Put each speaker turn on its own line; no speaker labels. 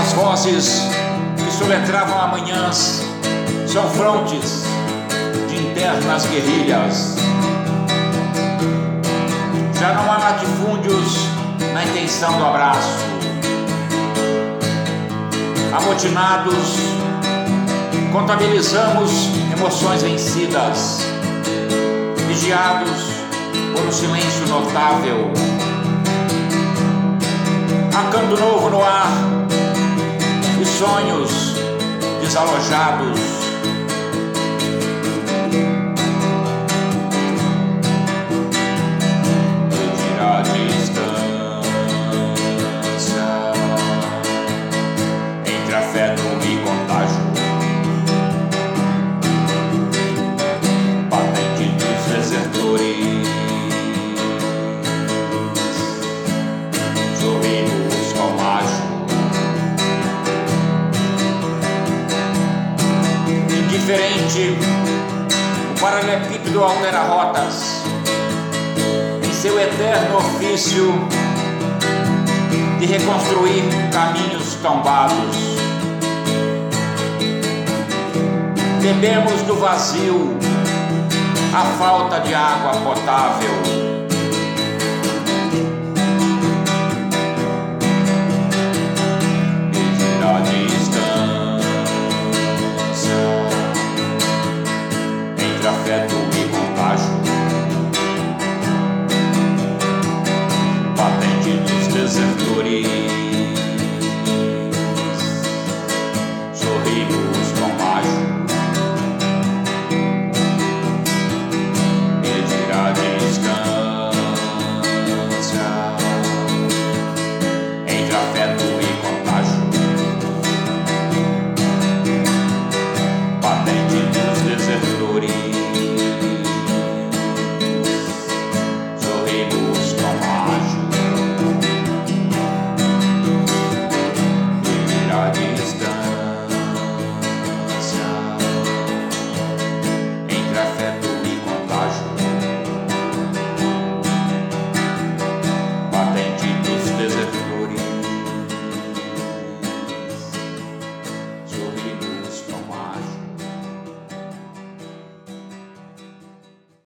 As vozes que soletravam amanhãs são frontes de internas guerrilhas. Já não há latifúndios na intenção do abraço. Amotinados, contabilizamos emoções vencidas, vigiados por um silêncio notável. Há canto novo no ar e sonhos desalojados. Medir a distância entre afeto e contágio. Patente dos desertores. Sorrimos com ágio. Indiferente, o paralelepípedo altera rotas em seu eterno ofício de reconstruir caminhos tombados. Bebemos do vazio a falta de água potável.